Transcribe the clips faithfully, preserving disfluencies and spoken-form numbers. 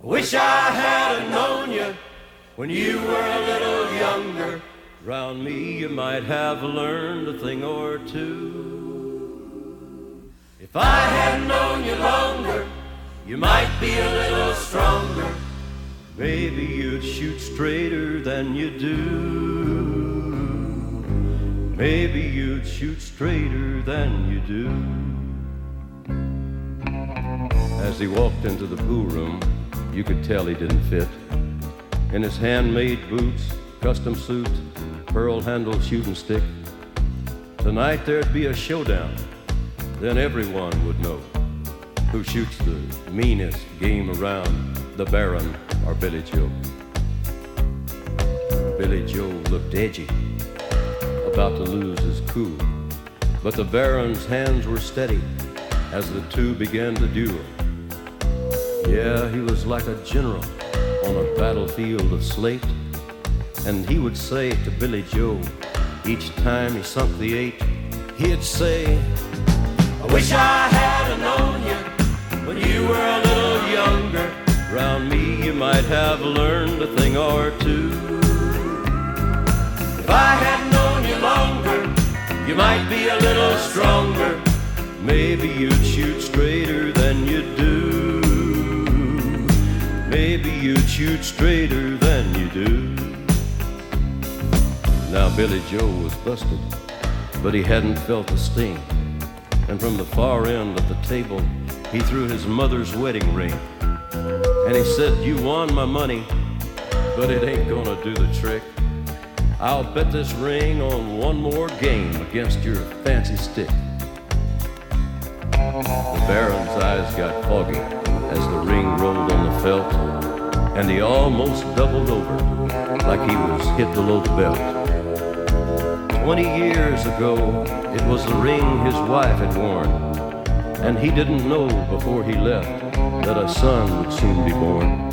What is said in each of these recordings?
Wish I had known you when you were a little younger. Round me you might have learned a thing or two. If I had known you longer, you might be a little stronger. Maybe you'd shoot straighter than you do. Maybe you'd shoot straighter than you do. As he walked into the pool room, you could tell he didn't fit. In his handmade boots, custom suit, pearl-handled shooting stick. Tonight there'd be a showdown. Then everyone would know who shoots the meanest game around, the Baron or Billy Joe. Billy Joe looked edgy, about to lose his cool, but the Baron's hands were steady as the two began to duel. Yeah, he was like a general on a battlefield of slate, and he would say to Billy Joe, each time he sunk the eight, he'd say, I wish I had known you when you were a little younger. Round me you might have learned a thing or two. If I had known you longer, you might be a little stronger. Maybe you'd shoot straighter than you do. Maybe you'd shoot straighter than you do. Now Billy Joe was busted, but he hadn't felt the sting. And from the far end of the table, he threw his mother's wedding ring. And he said, you won my money, but it ain't gonna do the trick. I'll bet this ring on one more game against your fancy stick. The Baron's eyes got foggy as the ring rolled on the felt, and he almost doubled over like he was hit below the belt. Twenty years ago, it was the ring his wife had worn, and he didn't know before he left that a son would soon be born.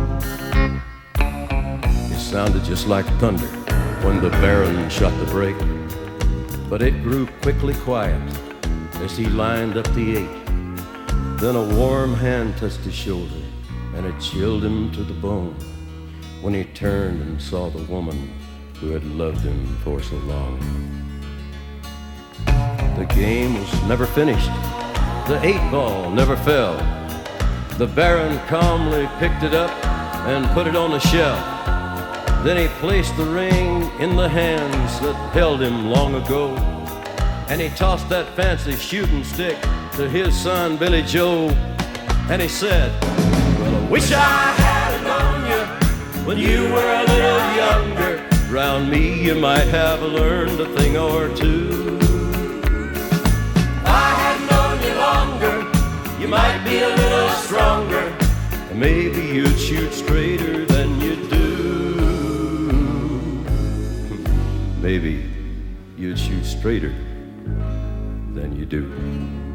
It sounded just like thunder when the Baron shot the brake, but it grew quickly quiet as he lined up the eight. Then a warm hand touched his shoulder, and it chilled him to the bone when he turned and saw the woman who had loved him for so long. The game was never finished. The eight ball never fell. The Baron calmly picked it up and put it on the shelf. Then he placed the ring in the hands that held him long ago, and he tossed that fancy shooting stick to his son Billy Joe, and he said, well, I wish I had known you when you were a little younger. Round me you might have learned a thing or two. If I had known you longer, you might be a little stronger. And maybe you'd shoot straighter than you do. Maybe you'd shoot straighter than you do.